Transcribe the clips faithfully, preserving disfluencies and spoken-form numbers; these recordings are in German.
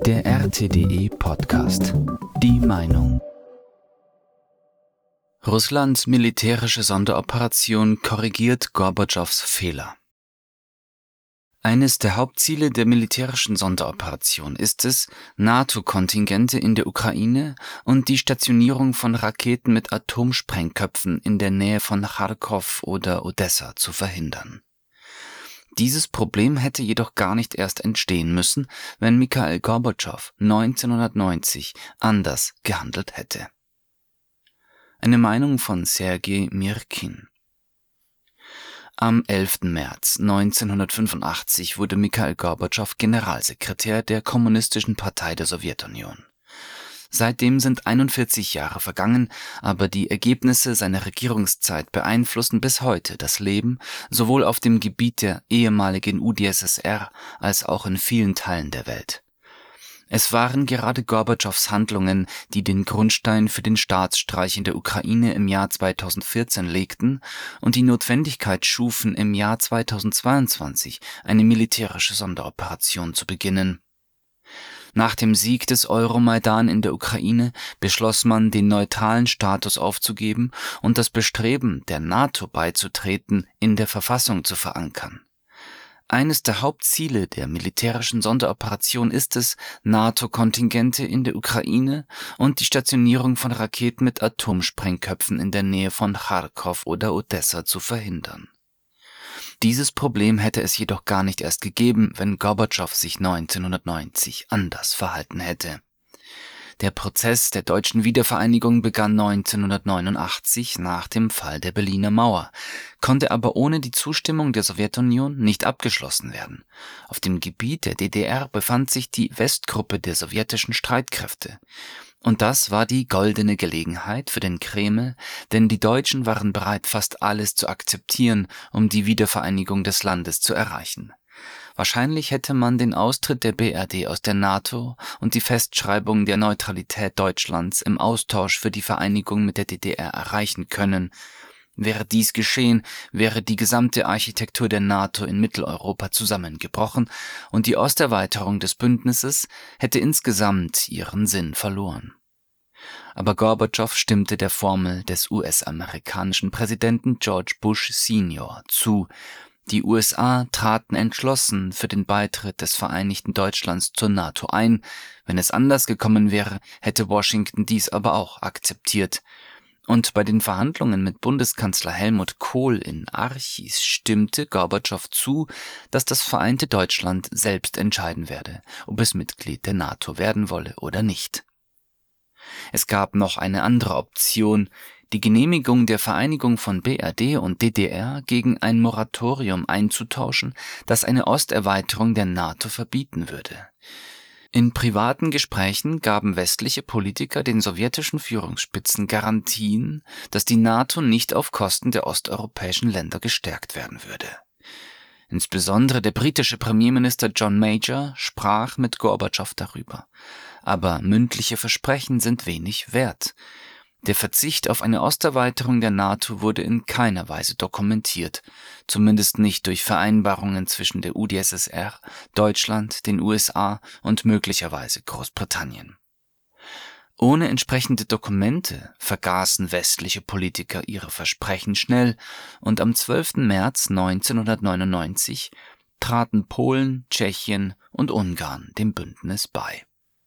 Der R T D E-Podcast. Die Meinung. Russlands militärische Sonderoperation korrigiert Gorbatschows Fehler. Eines der Hauptziele der militärischen Sonderoperation ist es, NATO-Kontingente in der Ukraine und die Stationierung von Raketen mit Atomsprengköpfen in der Nähe von Charkow oder Odessa zu verhindern. Dieses Problem hätte jedoch gar nicht erst entstehen müssen, wenn Michail Gorbatschow neunzehnhundertneunzig anders gehandelt hätte. Eine Meinung von Sergei Mirkin. Am elften März neunzehnhundertfünfundachtzig wurde Michail Gorbatschow Generalsekretär der Kommunistischen Partei der Sowjetunion. Seitdem sind einundvierzig Jahre vergangen, aber die Ergebnisse seiner Regierungszeit beeinflussen bis heute das Leben sowohl auf dem Gebiet der ehemaligen U d S S R als auch in vielen Teilen der Welt. Es waren gerade Gorbatschows Handlungen, die den Grundstein für den Staatsstreich in der Ukraine im Jahr zweitausendvierzehn legten und die Notwendigkeit schufen, im Jahr zweitausendzweiundzwanzig eine militärische Sonderoperation zu beginnen. Nach dem Sieg des Euromaidan in der Ukraine beschloss man, den neutralen Status aufzugeben und das Bestreben, der NATO beizutreten, in der Verfassung zu verankern. Eines der Hauptziele der militärischen Sonderoperation ist es, NATO-Kontingente in der Ukraine und die Stationierung von Raketen mit Atomsprengköpfen in der Nähe von Charkow oder Odessa zu verhindern. Dieses Problem hätte es jedoch gar nicht erst gegeben, wenn Gorbatschow sich neunzehnhundertneunzig anders verhalten hätte. Der Prozess der deutschen Wiedervereinigung begann neunzehnhundertneunundachtzig nach dem Fall der Berliner Mauer, konnte aber ohne die Zustimmung der Sowjetunion nicht abgeschlossen werden. Auf dem Gebiet der D D R befand sich die Westgruppe der sowjetischen Streitkräfte. Und das war die goldene Gelegenheit für den Kreml, denn die Deutschen waren bereit, fast alles zu akzeptieren, um die Wiedervereinigung des Landes zu erreichen. Wahrscheinlich hätte man den Austritt der B R D aus der NATO und die Festschreibung der Neutralität Deutschlands im Austausch für die Vereinigung mit der D D R erreichen können. Wäre dies geschehen, wäre die gesamte Architektur der NATO in Mitteleuropa zusammengebrochen und die Osterweiterung des Bündnisses hätte insgesamt ihren Sinn verloren. Aber Gorbatschow stimmte der Formel des U S-amerikanischen Präsidenten George Bush Senior zu. Die U S A traten entschlossen für den Beitritt des Vereinigten Deutschlands zur NATO ein. Wenn es anders gekommen wäre, hätte Washington dies aber auch akzeptiert. Und bei den Verhandlungen mit Bundeskanzler Helmut Kohl in Archis stimmte Gorbatschow zu, dass das vereinte Deutschland selbst entscheiden werde, ob es Mitglied der NATO werden wolle oder nicht. Es gab noch eine andere Option, die Genehmigung der Vereinigung von B R D und D D R gegen ein Moratorium einzutauschen, das eine Osterweiterung der NATO verbieten würde. In privaten Gesprächen gaben westliche Politiker den sowjetischen Führungsspitzen Garantien, dass die NATO nicht auf Kosten der osteuropäischen Länder gestärkt werden würde. Insbesondere der britische Premierminister John Major sprach mit Gorbatschow darüber. Aber mündliche Versprechen sind wenig wert. Der Verzicht auf eine Osterweiterung der NATO wurde in keiner Weise dokumentiert, zumindest nicht durch Vereinbarungen zwischen der U d S S R, Deutschland, den U S A und möglicherweise Großbritannien. Ohne entsprechende Dokumente vergaßen westliche Politiker ihre Versprechen schnell und am zwölften März neunzehnhundertneunundneunzig traten Polen, Tschechien und Ungarn dem Bündnis bei.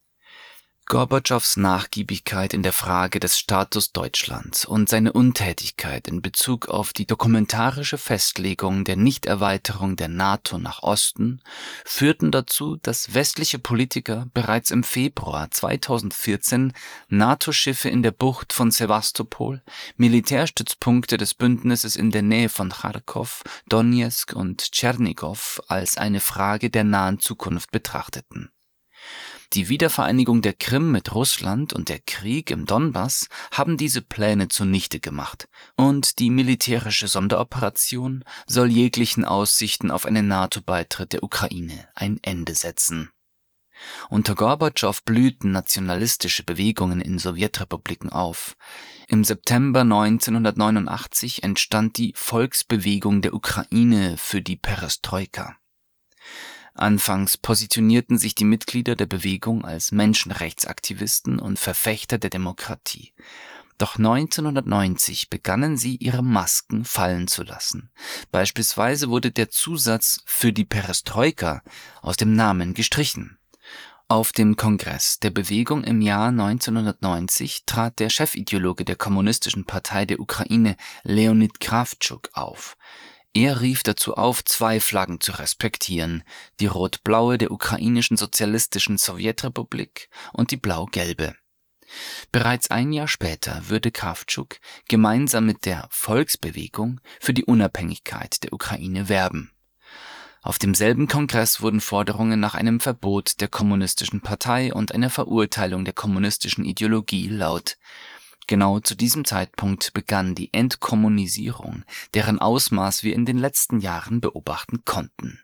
Gorbatschows Nachgiebigkeit in der Frage des Status Deutschlands und seine Untätigkeit in Bezug auf die dokumentarische Festlegung der Nichterweiterung der NATO nach Osten führten dazu, dass westliche Politiker bereits im Februar zweitausendvierzehn NATO-Schiffe in der Bucht von Sewastopol, Militärstützpunkte des Bündnisses in der Nähe von Charkow, Donezk und Tschernigow als eine Frage der nahen Zukunft betrachteten. Die Wiedervereinigung der Krim mit Russland und der Krieg im Donbass haben diese Pläne zunichte gemacht, und die militärische Sonderoperation soll jeglichen Aussichten auf einen NATO-Beitritt der Ukraine ein Ende setzen. Unter Gorbatschow blühten nationalistische Bewegungen in Sowjetrepubliken auf. Im September neunzehnhundertneunundachtzig entstand die Volksbewegung der Ukraine für die Perestroika. Anfangs positionierten sich die Mitglieder der Bewegung als Menschenrechtsaktivisten und Verfechter der Demokratie. Doch neunzehnhundertneunzig begannen sie, ihre Masken fallen zu lassen. Beispielsweise wurde der Zusatz „für die Perestroika“ aus dem Namen gestrichen. Auf dem Kongress der Bewegung im Jahr neunzehnhundertneunzig trat der Chefideologe der Kommunistischen Partei der Ukraine, Leonid Krawtschuk, auf. Er rief dazu auf, zwei Flaggen zu respektieren, die rot-blaue der ukrainischen sozialistischen Sowjetrepublik und die blau-gelbe. Bereits ein Jahr später würde Krawtschuk gemeinsam mit der Volksbewegung für die Unabhängigkeit der Ukraine werben. Auf demselben Kongress wurden Forderungen nach einem Verbot der Kommunistischen Partei und einer Verurteilung der kommunistischen Ideologie laut. Genau zu diesem Zeitpunkt begann die Entkommunisierung, deren Ausmaß wir in den letzten Jahren beobachten konnten.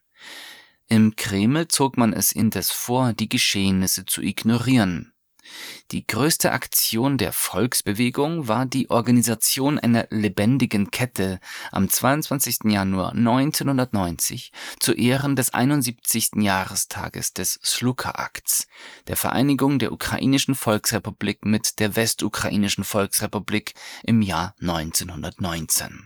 Im Kreml zog man es indes vor, die Geschehnisse zu ignorieren. Die größte Aktion der Volksbewegung war die Organisation einer lebendigen Kette am zweiundzwanzigsten Januar neunzehnhundertneunzig zu Ehren des einundsiebzigsten Jahrestages des Sluka-Akts, der Vereinigung der Ukrainischen Volksrepublik mit der Westukrainischen Volksrepublik im Jahr neunzehnhundertneunzehn.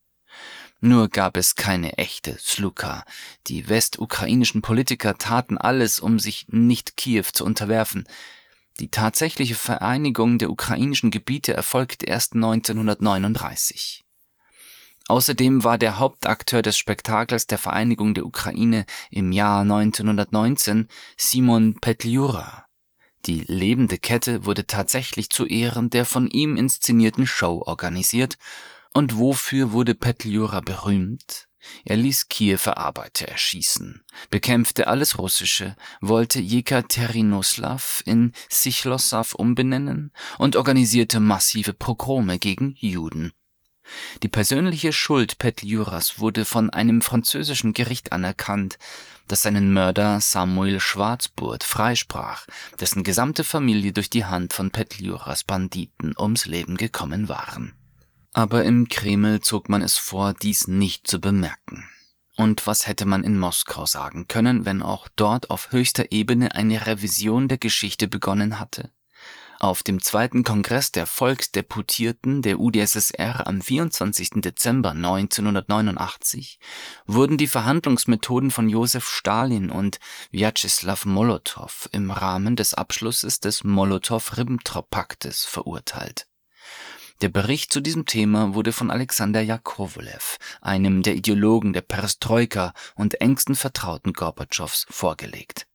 Nur gab es keine echte Sluka. Die westukrainischen Politiker taten alles, um sich nicht Kiew zu unterwerfen. Die tatsächliche Vereinigung der ukrainischen Gebiete erfolgte erst neunzehnhundertneununddreißig. Außerdem war der Hauptakteur des Spektakels der Vereinigung der Ukraine im Jahr neunzehnhundertneunzehn Simon Petliura. Die lebende Kette wurde tatsächlich zu Ehren der von ihm inszenierten Show organisiert. Und wofür wurde Petliura berühmt? Er ließ Kiewer Arbeiter erschießen, bekämpfte alles Russische, wollte Jekaterinoslaw in Sichlosaw umbenennen und organisierte massive Pogrome gegen Juden. Die persönliche Schuld Petliuras wurde von einem französischen Gericht anerkannt, das seinen Mörder Samuel Schwarzburt freisprach, dessen gesamte Familie durch die Hand von Petliuras Banditen ums Leben gekommen waren. Aber im Kreml zog man es vor, dies nicht zu bemerken. Und was hätte man in Moskau sagen können, wenn auch dort auf höchster Ebene eine Revision der Geschichte begonnen hatte? Auf dem zweiten Kongress der Volksdeputierten der U d S S R am vierundzwanzigsten Dezember neunzehnhundertneunundachtzig wurden die Verhandlungsmethoden von Josef Stalin und Wjatscheslaw Molotow im Rahmen des Abschlusses des Molotow-Ribbentrop-Paktes verurteilt. Der Bericht zu diesem Thema wurde von Alexander Jakovlew, einem der Ideologen der Perestroika und engsten Vertrauten Gorbatschows, vorgelegt.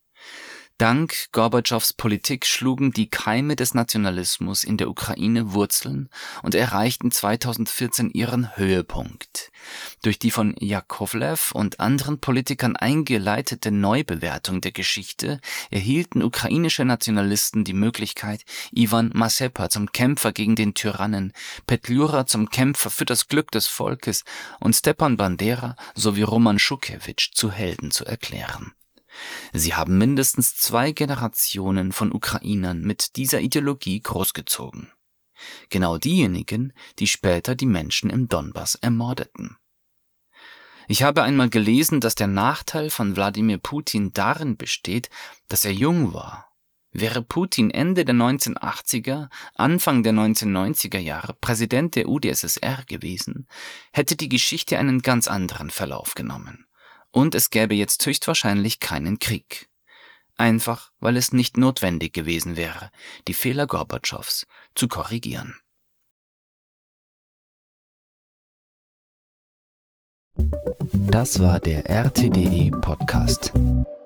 Dank Gorbatschows Politik schlugen die Keime des Nationalismus in der Ukraine Wurzeln und erreichten zweitausendvierzehn ihren Höhepunkt. Durch die von Jakovlew und anderen Politikern eingeleitete Neubewertung der Geschichte erhielten ukrainische Nationalisten die Möglichkeit, Iwan Mazepa zum Kämpfer gegen den Tyrannen, Petliura zum Kämpfer für das Glück des Volkes und Stepan Bandera sowie Roman Schuckewitsch zu Helden zu erklären. Sie haben mindestens zwei Generationen von Ukrainern mit dieser Ideologie großgezogen. Genau diejenigen, die später die Menschen im Donbass ermordeten. Ich habe einmal gelesen, dass der Nachteil von Wladimir Putin darin besteht, dass er jung war. Wäre Putin Ende der neunzehnhundertachtziger, Anfang der neunzehnhundertneunziger Jahre Präsident der U d S S R gewesen, hätte die Geschichte einen ganz anderen Verlauf genommen. Und es gäbe jetzt höchstwahrscheinlich keinen Krieg. Einfach, weil es nicht notwendig gewesen wäre, die Fehler Gorbatschows zu korrigieren. Das war der R T D E Podcast.